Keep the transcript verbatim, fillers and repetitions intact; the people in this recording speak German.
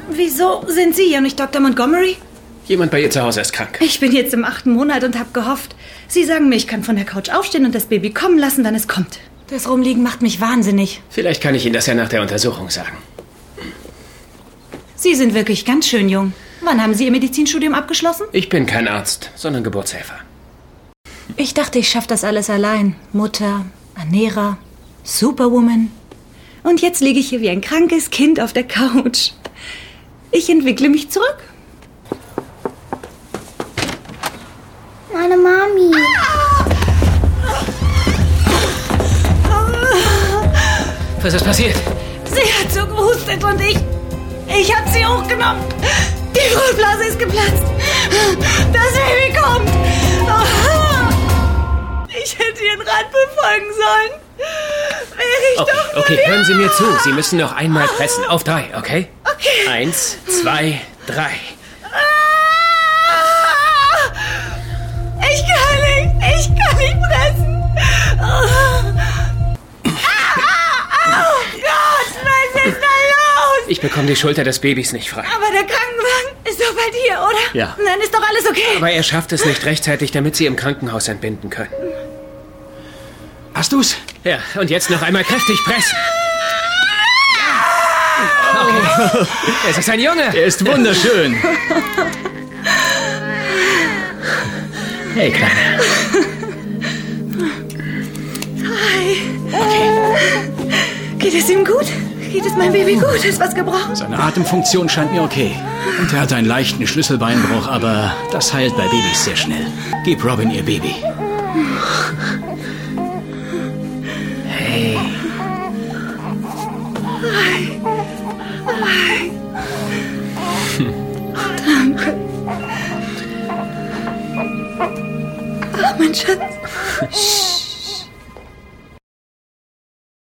Wieso sind Sie hier nicht Doktor Montgomery? Jemand bei ihr zu Hause ist krank. Ich bin jetzt im achten Monat und habe gehofft. Sie sagen mir, ich kann von der Couch aufstehen und das Baby kommen lassen, wenn es kommt. Das Rumliegen macht mich wahnsinnig. Vielleicht kann ich Ihnen das ja nach der Untersuchung sagen. Sie sind wirklich ganz schön jung. Wann haben Sie Ihr Medizinstudium abgeschlossen? Ich bin kein Arzt, sondern Geburtshelfer. Ich dachte, ich schaffe das alles allein. Mutter, Ernährer, Superwoman. Und jetzt liege ich hier wie ein krankes Kind auf der Couch. Ich entwickle mich zurück. Meine Mami. Was ist passiert? Sie hat so gehustet und ich... Ich habe sie hochgenommen. Die Fruchtblase ist geplatzt. Das Baby kommt. Ich hätte Ihren Rat befolgen sollen. Wäre ich Okay, doch... okay, hören Sie mir zu. Sie müssen noch einmal pressen. Auf drei, okay? Okay. Eins, zwei, drei. Ich kann nicht. Ich kann nicht pressen. Oh Gott, was ist da los? Ich bekomme die Schulter des Babys nicht frei. Aber der Krankenwagen ist doch bald hier, oder? Ja. Dann ist doch alles okay. Aber er schafft es nicht rechtzeitig, damit Sie im Krankenhaus entbinden können. Hast du's? Ja, und jetzt noch einmal kräftig pressen. Okay. Es ist ein Junge. Er ist wunderschön. Hey, Kleine. Hi. Okay. Geht es ihm gut? Geht es meinem Baby gut? Ist was gebrochen? Seine Atemfunktion scheint mir okay. Und er hat einen leichten Schlüsselbeinbruch, aber das heilt bei Babys sehr schnell. Gib Robin ihr Baby. Hey. Hi. Hi. Danke. Ach, mein Schatz. Sch.